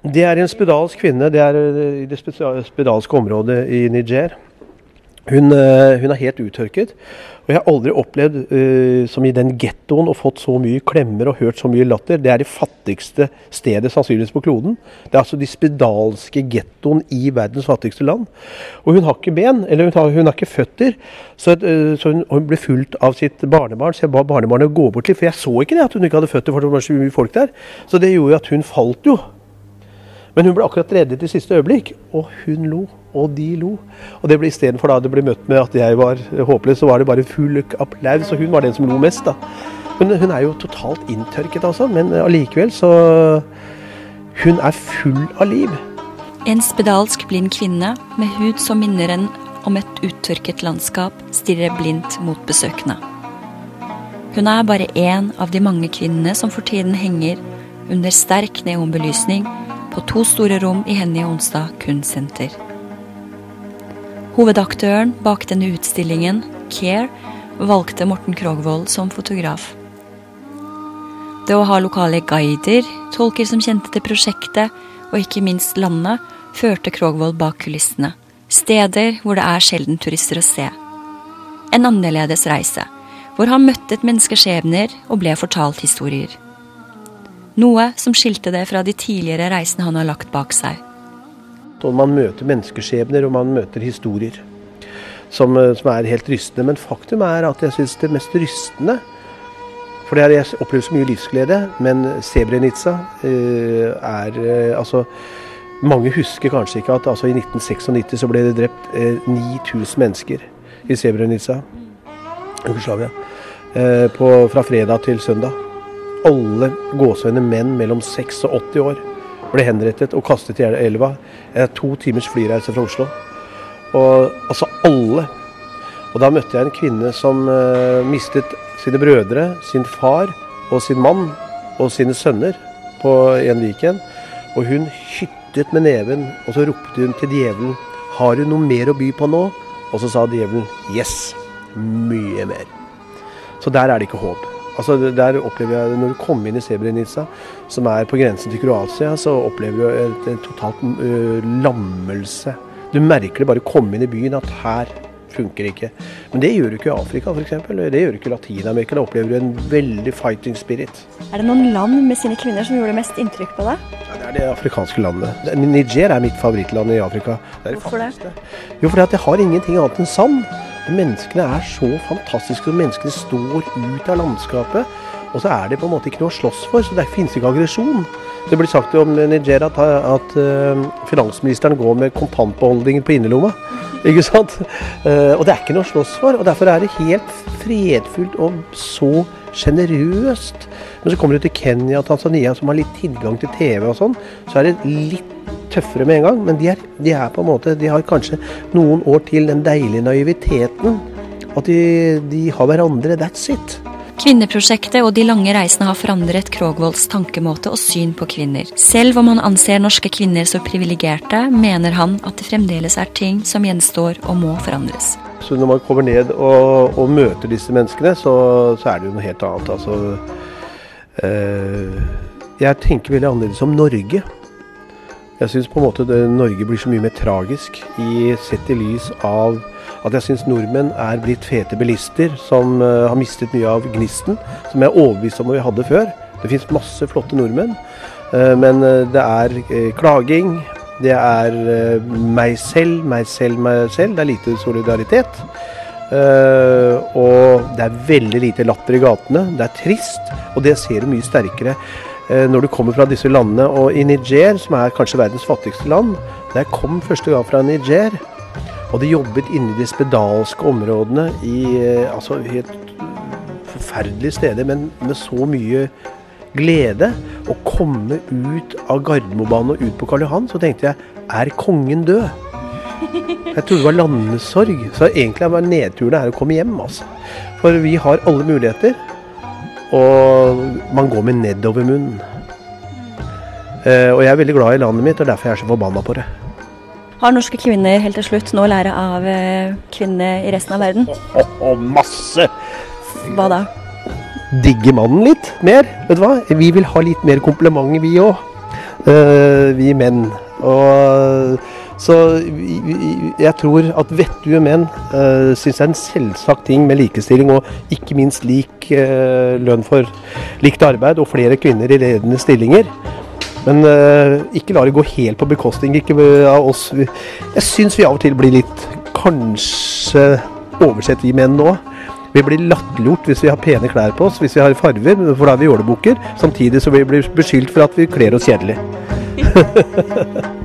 Det en spedalsk kvinne, det i det spedalske området i Niger. Hun helt uttørket, og jeg har aldri opplevd som i den gettoen og fått så mye klemmer og hørt så mye latter. Det det fattigste stedet sannsynligvis på kloden. Det altså de spedalske gettoen i verdens fattigste land. Og hun har ikke ben, eller hun har ikke føtter, så hun ble fulgt av sitt barnebarn, så jeg ba barnebarnet gå bort litt, for jeg så ikke det at hun ikke hadde føtter, for det var så mye folk der. Så det gjorde at hun falt jo. Men hun ble akkurat reddet i siste øyeblikk, og hun lo, og de lo. Og det ble i stedet for da det ble møtt med at jeg var håpløs, så var det bare full applaus, og hun var den som lo mest da. Men hun jo totalt inntørket altså, men allikevel så hun full av liv. En spedalsk blind kvinne med hud som minner en om et uttørket landskap stirrer blindt mot besøkende. Hun bare en av de mange kvinnene som for tiden henger under sterk neonbelysning på 2 store rom i Henny Onsdag kunstsenter. Hovedaktøren bak denne utstillingen, Care, valgte Morten Krogvold som fotograf. Det å ha lokale guider, tolker som kjente til prosjektet, og ikke minst landet, førte Krogvold bak kulissene. Steder hvor det sjelden turister å se. En annerledes reise, hvor han møtte menneskeskjebner og ble fortalt historier. Noe som skilte det fra de tidligere reisene han har lagt bak seg. Man møter menneskeskjebner, og man møter historier som helt rystende. Men faktum at jeg synes det mest rystende, for jeg opplever så mye livsglede, men Srebrenica altså, mange husker kanskje ikke at altså, i 1996 så ble det drept 9000 mennesker i Srebrenica, Jugoslavia, fra fredag til søndag. Alle gåsehøyne menn mellom 6 og 80 år ble henrettet og kastet i elva. 2 timers flyreise fra Oslo. Og altså alle. Og da møtte jeg en kvinne som mistet sine brødre, sin far og sin mann og sine sønner på en weekend. Og hun hyttet med neven, og så ropte hun til djevelen, har du noe mer å by på nå? Og så sa djevelen, yes, mye mer. Så der det ikke håp. Altså der opplever jeg, når du kommer inn i Srebrenica, som på grensen til Kroatia, så opplever du en totalt lammelse. Du merker det bare komme inn i byen at her funker ikke. Men det gjør du ikke i Afrika for eksempel, det gjør du ikke i Latinamerika, da opplever du en veldig fighting spirit. Det noen land med sine kvinner som gjorde mest inntrykk på deg? Ja, det afrikanske landet. Niger mitt favorittland i Afrika. Hvorfor det? Jo, fordi at det har ingenting annet enn sand. Menneskene så fantastiske, og menneskene står ut av landskapet, og så det på en måte ikke noe å slåss for, så det finnes ikke aggresjon. Det blir sagt om Niger at finansministeren går med kontantbeholdninger på innerlomma, ikke sant? Og det ikke noe å slåss for, og derfor det helt fredfullt og så generøst. Men så kommer du til Kenya og Tanzania, som har litt tilgang til TV og sånn, så det litt tøffere med en gang, men de på en måte, de har kanskje noen år til den deilige naiviteten, at de har hverandre, that's it. Kvinneprosjektet og de lange reisene har forandret Krogvolds tankemåte og syn på kvinner. Selv om han anser norske kvinner så privilegerte, mener han at det fremdeles ting som gjenstår og må forandres. Så når man kommer ned og møter disse menneskene, så det jo noe helt annet. Altså, jeg tenker veldig annerledes om Norge. Jeg synes på en måte Norge blir så mye mer tragisk sett i lys av at jeg synes nordmenn blitt fete bilister som har mistet mye av gnisten, som jeg overbevist om vi hadde før. Det finnes masse flotte nordmenn, men det klaging, det meg selv, det lite solidaritet, og det veldig lite latter i gatene, det trist, og det ser du mye sterkere når du kommer fra disse landene, og i Niger, som kanskje verdens fattigste land, da jeg kom første gang fra Niger, og de jobbet inne i de spedalske områdene altså helt forferdelige steder, men med så mye glede, å komme ut av Gardermobanen og ut på Karl Johan, så tenkte jeg, kongen død? Jeg trodde det var landesorg, så egentlig var nedturen å komme hjem, altså. For vi har alle muligheter, og man går med nedover munnen. Og jeg veldig glad i landet mitt, og derfor jeg så forbannet på det. Har norske kvinner helt til slutt nå lære av kvinner i resten av verden? Masse! Hva da? Digge mannen litt mer, vet du hva? Vi vil ha litt mer komplimenter vi også. vi menn. Og så jeg tror at vettue menn synes det en selvsagt ting med likestilling, og ikke minst lik lønn for likt arbeid, og flere kvinner i ledende stillinger. Men ikke la det gå helt på bekostning, ikke av oss. Jeg synes vi av og til blir litt, kanskje oversett vi menn nå. Vi blir latterliggjort hvis vi har pene klær på oss, hvis vi har farver, for da er vi jålebukker. Samtidig så vi blir beskyldt for at vi kler oss kjedelig.